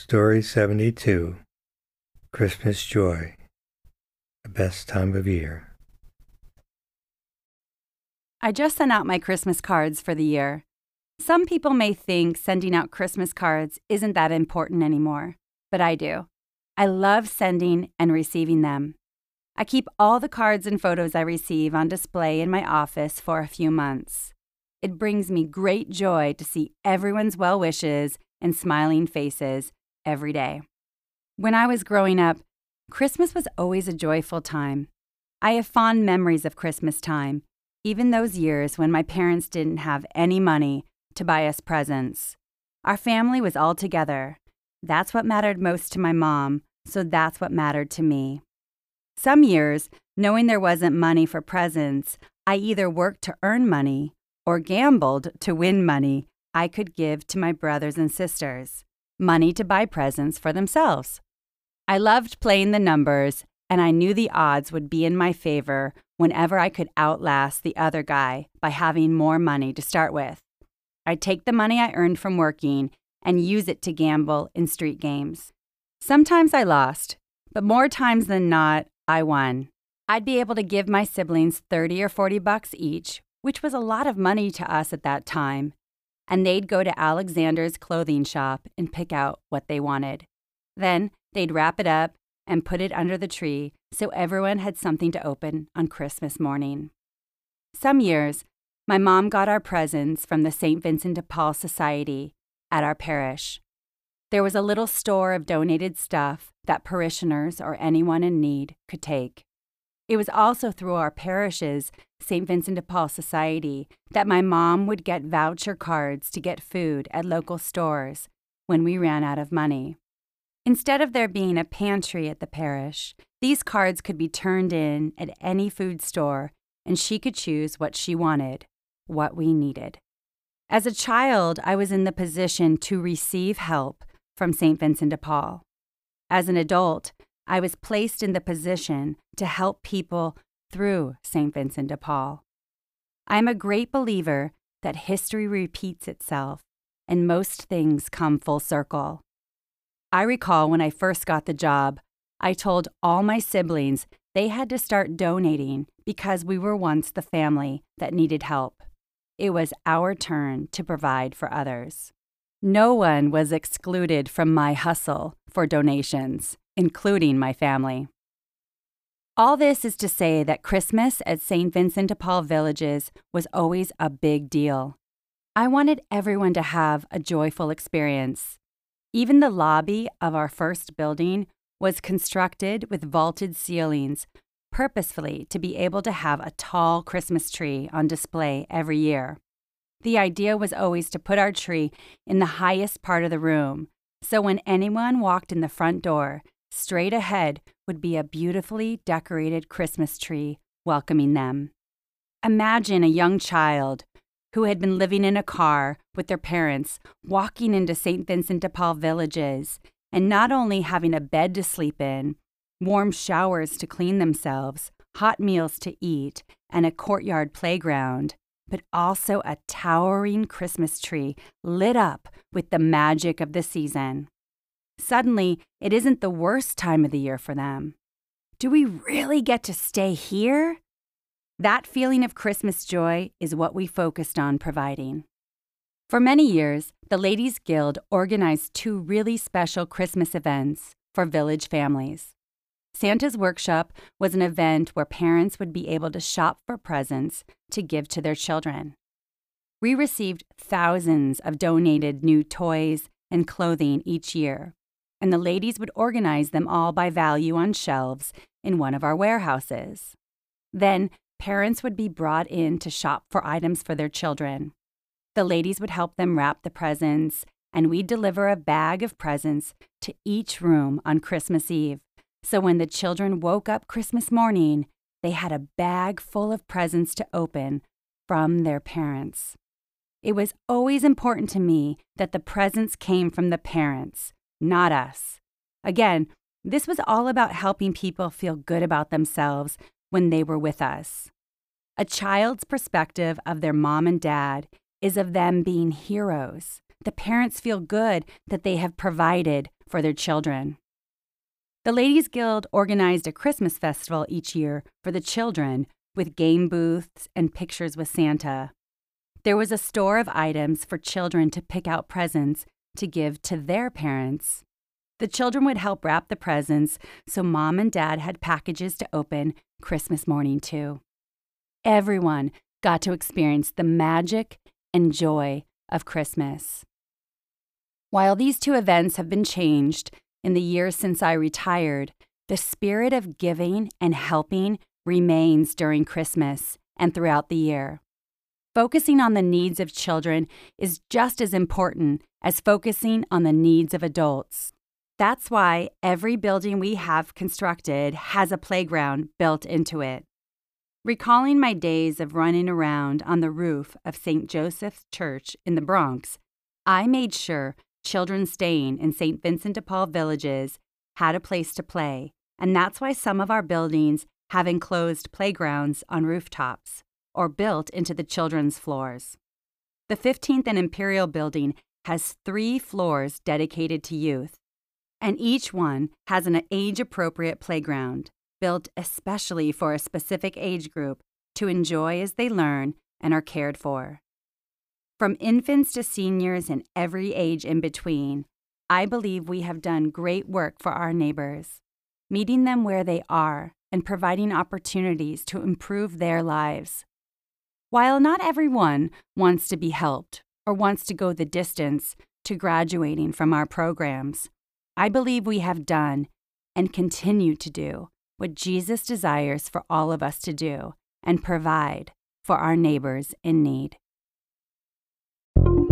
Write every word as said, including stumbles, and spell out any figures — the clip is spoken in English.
Story seventy-two, Christmas Joy, the best time of year. I just sent out my Christmas cards for the year. Some people may think sending out Christmas cards isn't that important anymore, but I do. I love sending and receiving them. I keep all the cards and photos I receive on display in my office for a few months. It brings me great joy to see everyone's well wishes and smiling faces every day. When I was growing up, Christmas was always a joyful time. I have fond memories of Christmas time, even those years when my parents didn't have any money to buy us presents. Our family was all together. That's what mattered most to my mom, so that's what mattered to me. Some years, knowing there wasn't money for presents, I either worked to earn money or gambled to win money I could give to my brothers and sisters, money to buy presents for themselves. I loved playing the numbers, and I knew the odds would be in my favor whenever I could outlast the other guy by having more money to start with. I'd take the money I earned from working and use it to gamble in street games. Sometimes I lost, but more times than not, I won. I'd be able to give my siblings thirty or forty bucks each, which was a lot of money to us at that time, and they'd go to Alexander's clothing shop and pick out what they wanted. Then they'd wrap it up and put it under the tree so everyone had something to open on Christmas morning. Some years, my mom got our presents from the Saint Vincent de Paul Society at our parish. There was a little store of donated stuff that parishioners or anyone in need could take. It was also through our parish's Saint Vincent de Paul Society that my mom would get voucher cards to get food at local stores when we ran out of money. Instead of there being a pantry at the parish, these cards could be turned in at any food store, and she could choose what she wanted, what we needed. As a child, I was in the position to receive help from Saint Vincent de Paul. As an adult, I was placed in the position to help people through Saint Vincent de Paul. I am a great believer that history repeats itself and most things come full circle. I recall when I first got the job, I told all my siblings they had to start donating because we were once the family that needed help. It was our turn to provide for others. No one was excluded from my hustle for donations, including my family. All this is to say that Christmas at Saint Vincent de Paul Villages was always a big deal. I wanted everyone to have a joyful experience. Even the lobby of our first building was constructed with vaulted ceilings, purposefully to be able to have a tall Christmas tree on display every year. The idea was always to put our tree in the highest part of the room, so when anyone walked in the front door, straight ahead would be a beautifully decorated Christmas tree welcoming them. Imagine a young child who had been living in a car with their parents walking into Saint Vincent de Paul Villages and not only having a bed to sleep in, warm showers to clean themselves, hot meals to eat, and a courtyard playground, but also a towering Christmas tree lit up with the magic of the season. Suddenly, it isn't the worst time of the year for them. Do we really get to stay here? That feeling of Christmas joy is what we focused on providing. For many years, the Ladies Guild organized two really special Christmas events for village families. Santa's Workshop was an event where parents would be able to shop for presents to give to their children. We received thousands of donated new toys and clothing each year, and the ladies would organize them all by value on shelves in one of our warehouses. Then, parents would be brought in to shop for items for their children. The ladies would help them wrap the presents, and we'd deliver a bag of presents to each room on Christmas Eve. So when the children woke up Christmas morning, they had a bag full of presents to open from their parents. It was always important to me that the presents came from the parents, not us. Again, this was all about helping people feel good about themselves when they were with us. A child's perspective of their mom and dad is of them being heroes, the parents feel good that they have provided for their children. The Ladies Guild organized a Christmas festival each year for the children with game booths and pictures with Santa. There was a store of items for children to pick out presents to give to their parents. The children would help wrap the presents, so Mom and Dad had packages to open Christmas morning too. Everyone got to experience the magic and joy of Christmas. While these two events have been changed in the years since I retired, the spirit of giving and helping remains during Christmas and throughout the year. Focusing on the needs of children is just as important as focusing on the needs of adults. That's why every building we have constructed has a playground built into it. Recalling my days of running around on the roof of Saint Joseph's Church in the Bronx, I made sure children staying in Saint Vincent de Paul villages had a place to play, and that's why some of our buildings have enclosed playgrounds on rooftops or built into the children's floors. The fifteenth and Imperial Building has three floors dedicated to youth, and each one has an age-appropriate playground built especially for a specific age group to enjoy as they learn and are cared for. From infants to seniors and every age in between, I believe we have done great work for our neighbors, meeting them where they are and providing opportunities to improve their lives. While not everyone wants to be helped or wants to go the distance to graduating from our programs, I believe we have done and continue to do what Jesus desires for all of us to do and provide for our neighbors in need.